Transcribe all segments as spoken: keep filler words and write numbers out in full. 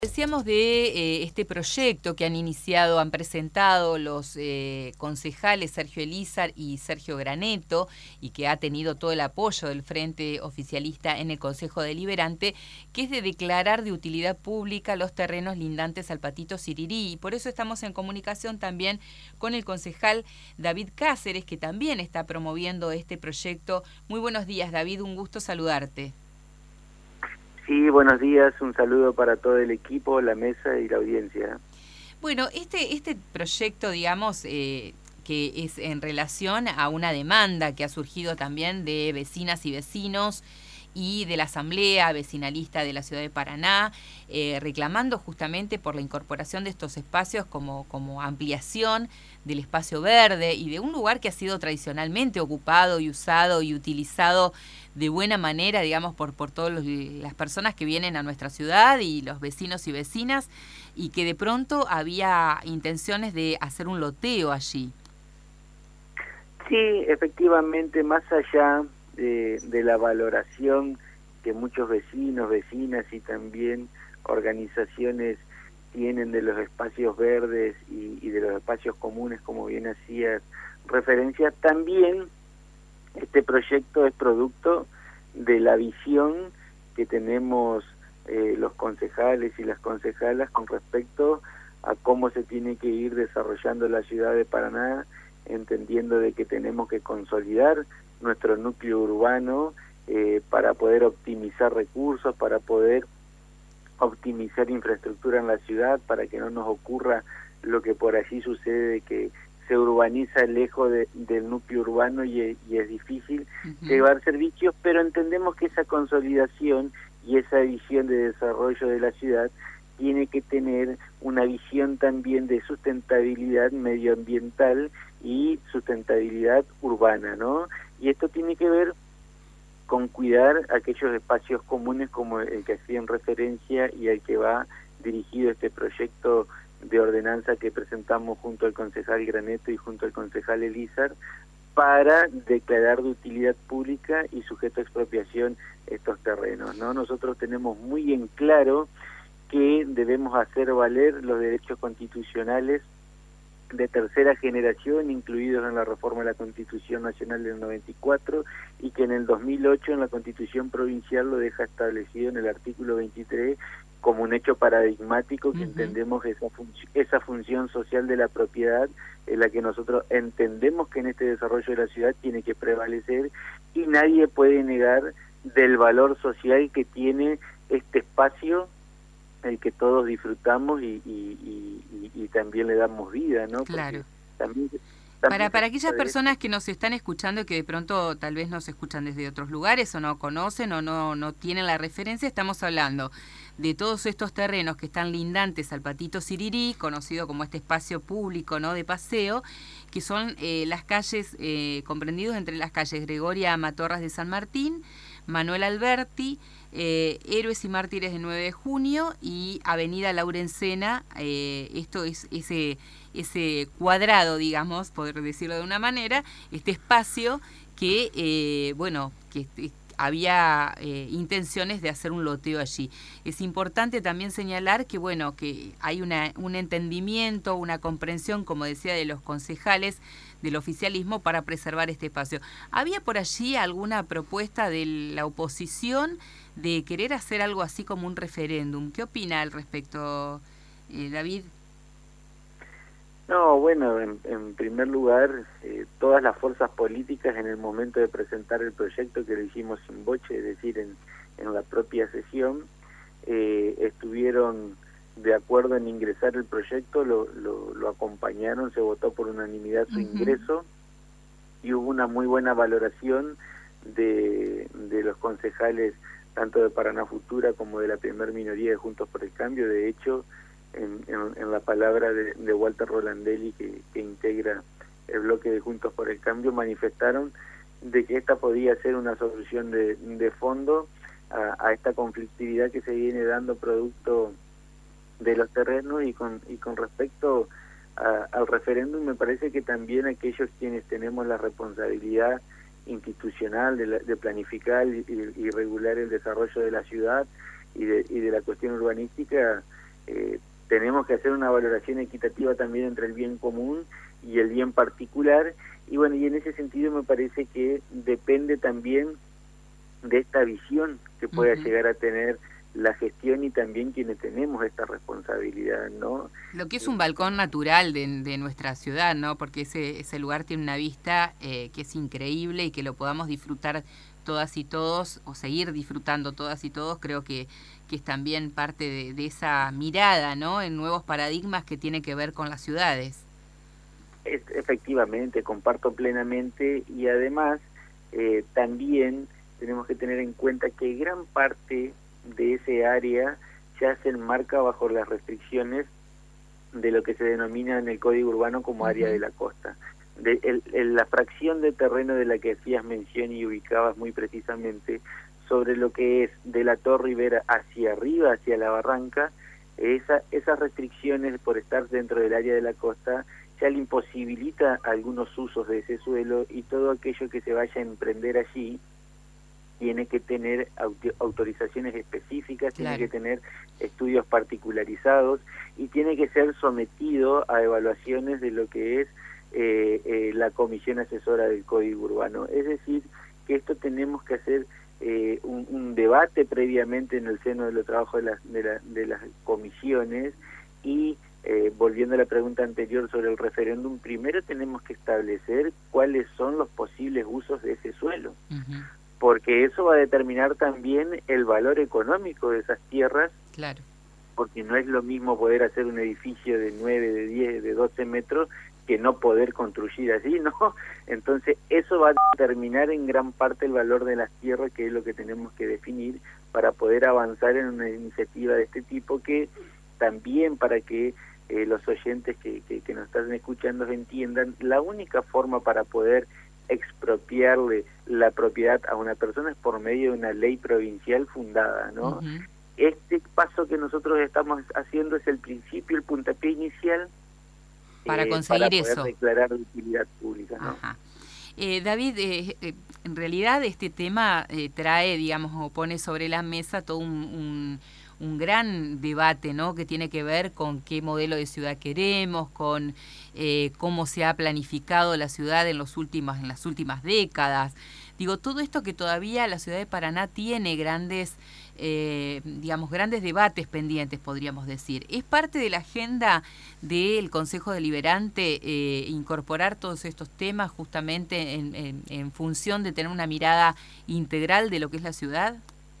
Decíamos de eh, este proyecto que han iniciado, han presentado los eh, concejales Sergio Elízar y Sergio Graneto y que ha tenido todo el apoyo del Frente Oficialista en el Consejo Deliberante, que es de declarar de utilidad pública los terrenos lindantes al Patito Sirirí. Y por eso estamos en comunicación también con el concejal David Cáceres, que también está promoviendo este proyecto. Muy buenos días, David, un gusto saludarte. Sí, buenos días, un saludo para todo el equipo, la mesa y la audiencia. Bueno, este, este proyecto, digamos, eh, que es en relación a una demanda que ha surgido también de vecinas y vecinos y de la Asamblea Vecinalista de la Ciudad de Paraná, eh, reclamando justamente por la incorporación de estos espacios como, como ampliación del espacio verde y de un lugar que ha sido tradicionalmente ocupado y usado y utilizado de buena manera, digamos, por, por todas las personas que vienen a nuestra ciudad y los vecinos y vecinas, y que de pronto había intenciones de hacer un loteo allí. Sí, efectivamente, más allá de, de la valoración que muchos vecinos, vecinas y también organizaciones tienen de los espacios verdes y, y de los espacios comunes, como bien hacías referencia, también este proyecto es producto de la visión que tenemos eh, los concejales y las concejalas con respecto a cómo se tiene que ir desarrollando la ciudad de Paraná, entendiendo de que tenemos que consolidar nuestro núcleo urbano eh, para poder optimizar recursos, para poder optimizar infraestructura en la ciudad, para que no nos ocurra lo que por allí sucede, de que se urbaniza lejos de, del núcleo urbano y, y es difícil uh-huh. llevar servicios, pero entendemos que esa consolidación y esa visión de desarrollo de la ciudad tiene que tener una visión también de sustentabilidad medioambiental y sustentabilidad urbana, ¿no? Y esto tiene que ver con cuidar aquellos espacios comunes como el que hacían referencia y al que va dirigido este proyecto de ordenanza que presentamos junto al concejal Graneto y junto al concejal Elízar para declarar de utilidad pública y sujeto a expropiación estos terrenos, ¿no? Nosotros tenemos muy en claro que debemos hacer valer los derechos constitucionales de tercera generación, incluidos en la reforma de la Constitución Nacional del noventa y cuatro, y que en el dos mil ocho en la Constitución Provincial lo deja establecido en el artículo veintitrés como un hecho paradigmático que uh-huh. entendemos esa, fun- esa función social de la propiedad en la que nosotros entendemos que en este desarrollo de la ciudad tiene que prevalecer y nadie puede negar del valor social que tiene este espacio el que todos disfrutamos y, y, y, y también le damos vida, ¿no? Claro. También, también para para aquellas personas que nos están escuchando, que de pronto tal vez nos escuchan desde otros lugares o no conocen o no, no tienen la referencia, estamos hablando de todos estos terrenos que están lindantes al Patito Sirirí, conocido como este espacio público, ¿no?, de paseo, que son eh, las calles, eh, comprendidos entre las calles Gregoria Matorras de San Martín, Manuel Alberti, eh, Héroes y Mártires de nueve de junio y Avenida Laurencena. Eh, esto es ese, ese cuadrado, digamos, poder decirlo de una manera, este espacio que, eh, bueno, que había eh, intenciones de hacer un loteo allí. Es importante también señalar que, bueno, que hay una, un entendimiento, una comprensión, como decía, de los concejales del oficialismo para preservar este espacio. ¿Había por allí alguna propuesta de la oposición de querer hacer algo así como un referéndum? ¿Qué opina al respecto, eh, David? No, bueno, en, en primer lugar, eh, todas las fuerzas políticas en el momento de presentar el proyecto, que lo hicimos sin boche, es decir, en, en la propia sesión, eh, estuvieron de acuerdo en ingresar el proyecto, lo, lo, lo acompañaron, se votó por unanimidad su uh-huh. ingreso y hubo una muy buena valoración de, de los concejales, tanto de Paraná Futura como de la primer minoría de Juntos por el Cambio. De hecho, En, en, en la palabra de, de Walter Rolandelli, que, que integra el bloque de Juntos por el Cambio, manifestaron de que esta podía ser una solución de, de fondo a, a esta conflictividad que se viene dando producto de los terrenos. Y con, y con respecto a, al referéndum, me parece que también aquellos quienes tenemos la responsabilidad institucional de, la, de planificar y, y regular el desarrollo de la ciudad y de, y de la cuestión urbanística, eh, tenemos que hacer una valoración equitativa también entre el bien común y el bien particular, y bueno, y en ese sentido me parece que depende también de esta visión que pueda uh-huh. llegar a tener la gestión y también quienes tenemos esta responsabilidad, ¿no? Lo que es un balcón natural de, de nuestra ciudad, ¿no? Porque ese, ese lugar tiene una vista eh, que es increíble, y que lo podamos disfrutar todas y todos, o seguir disfrutando todas y todos, creo que, que es también parte de, de esa mirada, ¿no? En nuevos paradigmas que tiene que ver con las ciudades. Es, efectivamente, comparto plenamente, y además eh, también tenemos que tener en cuenta que gran parte de ese área ya se enmarca bajo las restricciones de lo que se denomina en el Código Urbano como área uh-huh. de la costa. De, el, el, la fracción de terreno de la que hacías mención y ubicabas muy precisamente sobre lo que es de la Torre Rivera hacia arriba, hacia la barranca, esa, esas restricciones por estar dentro del área de la costa ya le imposibilita algunos usos de ese suelo, y todo aquello que se vaya a emprender allí tiene que tener autorizaciones específicas, claro. tiene que tener estudios particularizados, y tiene que ser sometido a evaluaciones de lo que es eh, eh, la Comisión Asesora del Código Urbano. Es decir, que esto tenemos que hacer eh, un, un debate previamente en el seno de los trabajos de las, de, la, de las comisiones, y eh, volviendo a la pregunta anterior sobre el referéndum, primero tenemos que establecer cuáles son los posibles usos de ese suelo. Uh-huh. Porque eso va a determinar también el valor económico de esas tierras, claro. porque no es lo mismo poder hacer un edificio de nueve, de diez, de doce metros que no poder construir allí, ¿no? Entonces eso va a determinar en gran parte el valor de las tierras, que es lo que tenemos que definir para poder avanzar en una iniciativa de este tipo, que también, para que eh, los oyentes que, que, que nos están escuchando entiendan, la única forma para poder expropiarle la propiedad a una persona es por medio de una ley provincial fundada, ¿no? Uh-huh. Este paso que nosotros estamos haciendo es el principio, el puntapié inicial para eh, conseguir para poder eso. declarar de utilidad pública, ¿no? Ajá. Eh, David, eh, eh, en realidad este tema eh, trae, digamos, o pone sobre la mesa todo un, un un gran debate, ¿no? Que tiene que ver con qué modelo de ciudad queremos, con eh, cómo se ha planificado la ciudad en los últimos, en las últimas décadas. Digo, todo esto que todavía la ciudad de Paraná tiene grandes, eh, digamos, grandes debates pendientes, podríamos decir. ¿Es parte de la agenda del Consejo Deliberante eh, incorporar todos estos temas justamente en, en, en función de tener una mirada integral de lo que es la ciudad?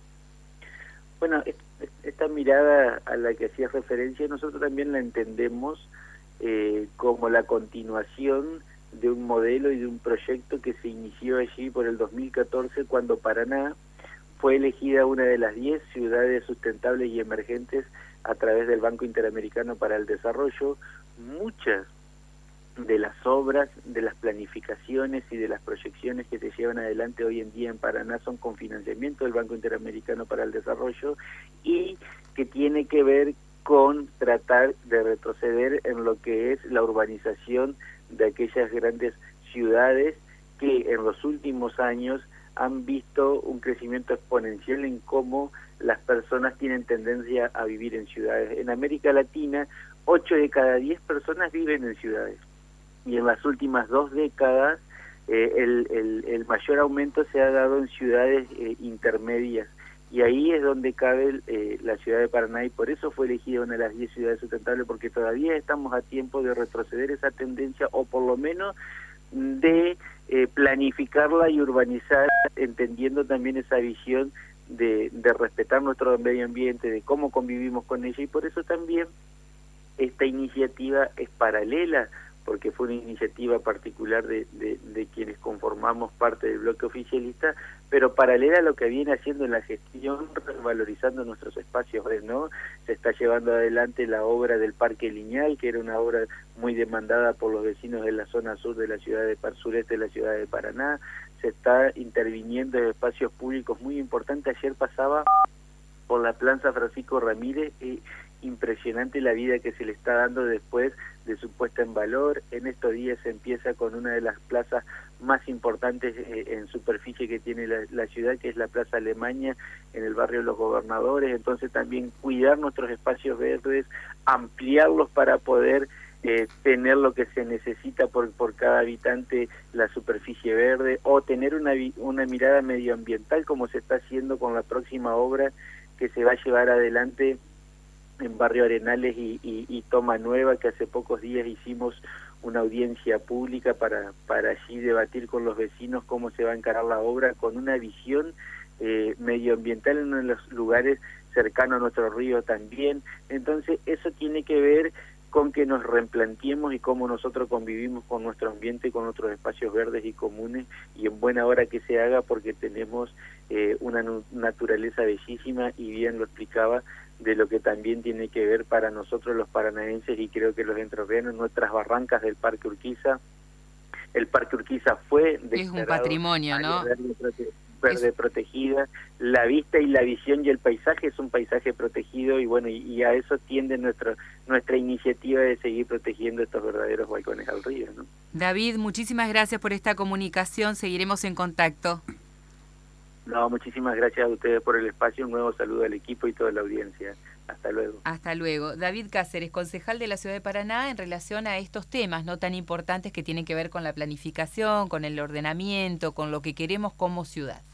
Bueno, esta mirada a la que hacías referencia nosotros también la entendemos eh, como la continuación de un modelo y de un proyecto que se inició allí por el dos mil catorce, cuando Paraná fue elegida una de las diez ciudades sustentables y emergentes a través del Banco Interamericano para el Desarrollo. Muchas de las obras, de las planificaciones y de las proyecciones que se llevan adelante hoy en día en Paraná son con financiamiento del Banco Interamericano para el Desarrollo, y que tiene que ver con tratar de retroceder en lo que es la urbanización de aquellas grandes ciudades que en los últimos años han visto un crecimiento exponencial en cómo las personas tienen tendencia a vivir en ciudades. En América Latina, ocho de cada diez personas viven en ciudades. Y en las últimas dos décadas eh, el, el, el mayor aumento se ha dado en ciudades eh, intermedias, y ahí es donde cabe eh, la ciudad de Paraná, y por eso fue elegida una de las diez ciudades sustentables, porque todavía estamos a tiempo de retroceder esa tendencia, o por lo menos de eh, planificarla y urbanizar, entendiendo también esa visión de, de respetar nuestro medio ambiente, de cómo convivimos con ella, y por eso también esta iniciativa es paralela, porque fue una iniciativa particular de, de, de quienes conformamos parte del bloque oficialista, pero paralela a lo que viene haciendo en la gestión, valorizando nuestros espacios, ¿no? Se está llevando adelante la obra del Parque Lineal, que era una obra muy demandada por los vecinos de la zona sur de la ciudad de Par, sureste de la ciudad de Paraná. Se está interviniendo en espacios públicos muy importantes. Ayer pasaba por la Plaza Francisco Ramírez, eh, impresionante la vida que se le está dando después de su puesta en valor. En estos días se empieza con una de las plazas más importantes eh, en superficie que tiene la, la ciudad, que es la Plaza Alemania, en el barrio de los Gobernadores. Entonces también cuidar nuestros espacios verdes, ampliarlos para poder eh, tener lo que se necesita por, por cada habitante, la superficie verde, o tener una, una mirada medioambiental, como se está haciendo con la próxima obra que se va a llevar adelante en Barrio Arenales y, y, y Toma Nueva, que hace pocos días hicimos una audiencia pública para, para allí debatir con los vecinos cómo se va a encarar la obra, con una visión eh, medioambiental en uno de los lugares cercanos a nuestro río también. Entonces eso tiene que ver con que nos replanteemos y cómo nosotros convivimos con nuestro ambiente, con nuestros espacios verdes y comunes, y en buena hora que se haga, porque tenemos eh, una naturaleza bellísima, y bien lo explicaba, de lo que también tiene que ver para nosotros los paranaenses y creo que los entrerrianos, nuestras barrancas del Parque Urquiza. El Parque Urquiza fue es un patrimonio, ¿no? Verde es... protegida, la vista y la visión y el paisaje es un paisaje protegido, y bueno, y, y a eso tiende nuestra nuestra iniciativa de seguir protegiendo estos verdaderos balcones al río, ¿no? David, muchísimas gracias por esta comunicación, seguiremos en contacto. No, muchísimas gracias a ustedes por el espacio, un nuevo saludo al equipo y toda la audiencia. Hasta luego. Hasta luego. David Cáceres, concejal de la Ciudad de Paraná, en relación a estos temas no tan importantes que tienen que ver con la planificación, con el ordenamiento, con lo que queremos como ciudad.